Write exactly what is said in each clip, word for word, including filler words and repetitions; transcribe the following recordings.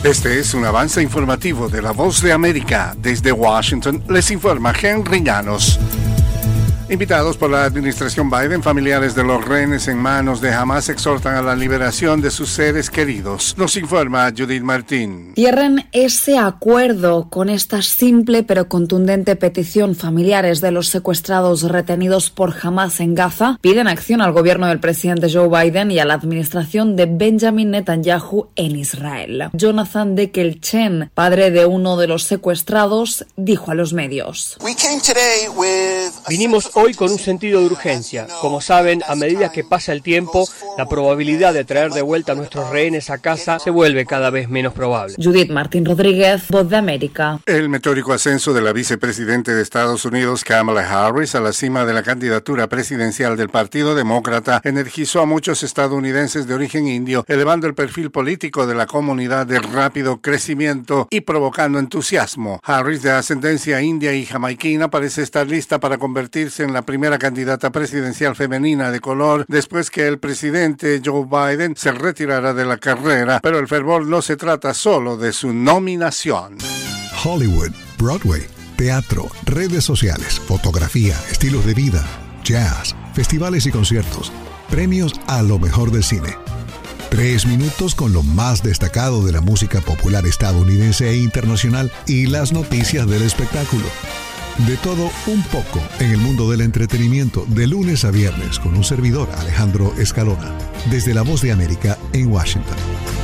Este es un avance informativo de La Voz de América. Desde Washington les informa Henry Llanos. Invitados por la administración Biden, familiares de los rehenes en manos de Hamas exhortan a la liberación de sus seres queridos. Nos informa Judith Martín. Cierren ese acuerdo con esta simple pero contundente petición. Familiares de los secuestrados retenidos por Hamas en Gaza piden acción al gobierno del presidente Joe Biden y a la administración de Benjamin Netanyahu en Israel. Jonathan Dekel-Chen, padre de uno de los secuestrados, dijo a los medios: Vinimos hoy con un sentido de urgencia. Como saben, a medida que pasa el tiempo, la probabilidad de traer de vuelta a nuestros rehenes a casa se vuelve cada vez menos probable. Judith Martín Rodríguez, Voz de América. El meteórico ascenso de la vicepresidente de Estados Unidos, Kamala Harris, a la cima de la candidatura presidencial del Partido Demócrata energizó a muchos estadounidenses de origen indio, elevando el perfil político de la comunidad de rápido crecimiento y provocando entusiasmo. Harris, de ascendencia india y jamaiquina, parece estar lista para convertirse en la primera candidata presidencial femenina de color después que el presidente Joe Biden se retirara de la carrera, pero el fervor no se trata solo de su nominación. Hollywood, Broadway, teatro, redes sociales, fotografía, estilos de vida, jazz, festivales y conciertos, premios a lo mejor del cine. Tres minutos con lo más destacado de la música popular estadounidense e internacional y las noticias del espectáculo. De todo un poco en el mundo del entretenimiento, de lunes a viernes, con un servidor, Alejandro Escalona, desde La Voz de América en Washington.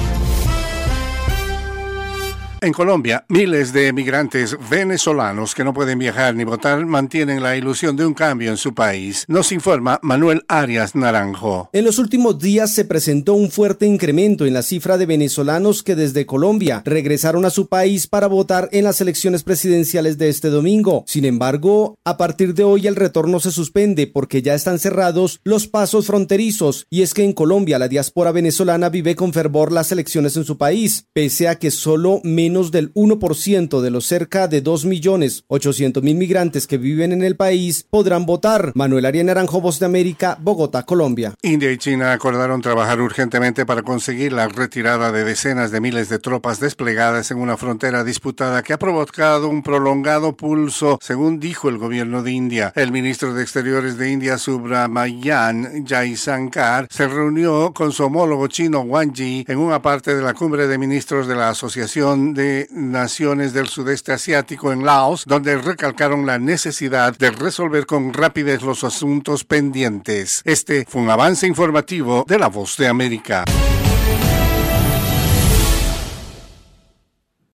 En Colombia, miles de emigrantes venezolanos que no pueden viajar ni votar mantienen la ilusión de un cambio en su país. Nos informa Manuel Arias Naranjo. En los últimos días se presentó un fuerte incremento en la cifra de venezolanos que desde Colombia regresaron a su país para votar en las elecciones presidenciales de este domingo. Sin embargo, a partir de hoy el retorno se suspende porque ya están cerrados los pasos fronterizos, y es que en Colombia la diáspora venezolana vive con fervor las elecciones en su país, pese a que solo menos menos del uno por ciento de los cerca de dos millones ochocientos mil migrantes que viven en el país podrán votar. Manuel Arias Naranjo, Voz de América, Bogotá, Colombia. India y China acordaron trabajar urgentemente para conseguir la retirada de decenas de miles de tropas desplegadas en una frontera disputada que ha provocado un prolongado pulso, según dijo el gobierno de India. El ministro de Exteriores de India, Subrahmanyam Jaishankar, se reunió con su homólogo chino Wang Yi en una parte de la cumbre de ministros de la Asociación de Naciones del Sudeste Asiático en Laos, donde recalcaron la necesidad de resolver con rapidez los asuntos pendientes. Este fue un avance informativo de La Voz de América.